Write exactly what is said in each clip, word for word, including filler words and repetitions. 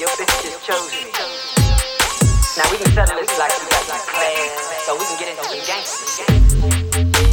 your bitch just chose me. Now we can settle this like we got some class, so we can get into some gangster shit.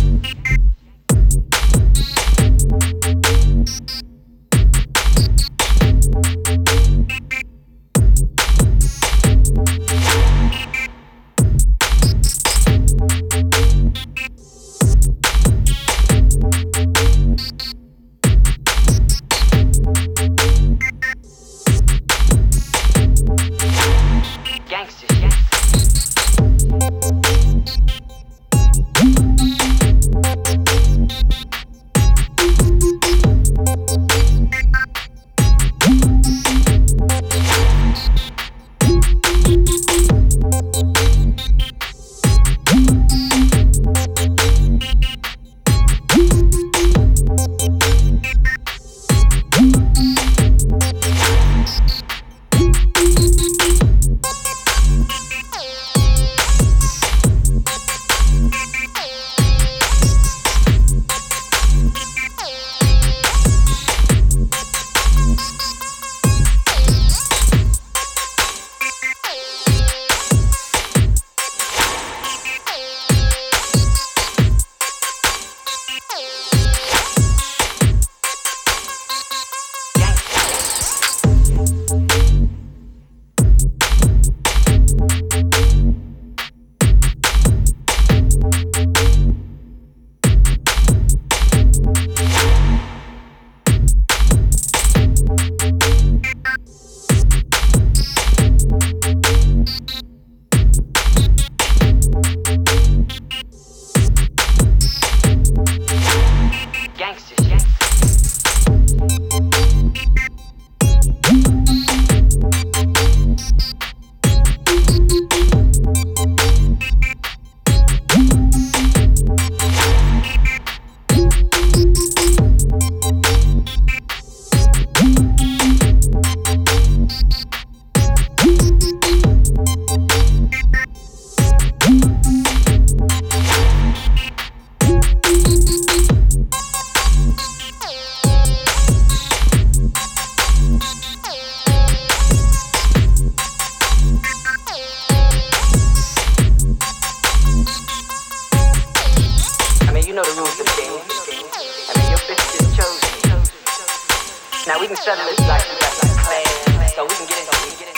Now we can settle this like we got some class, so we can get into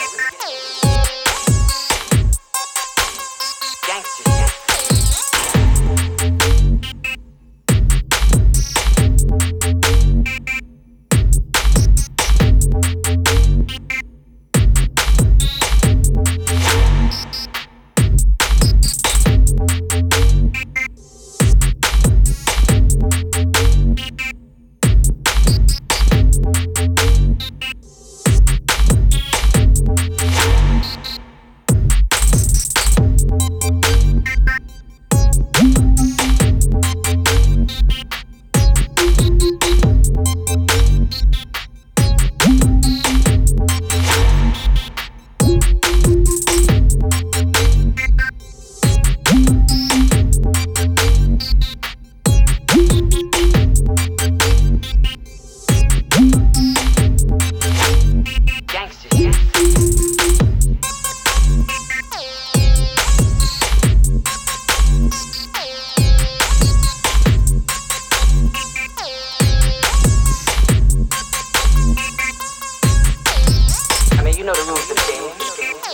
gangster shit.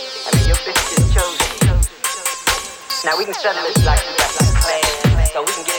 Now we can settle this like we got some class, so we can get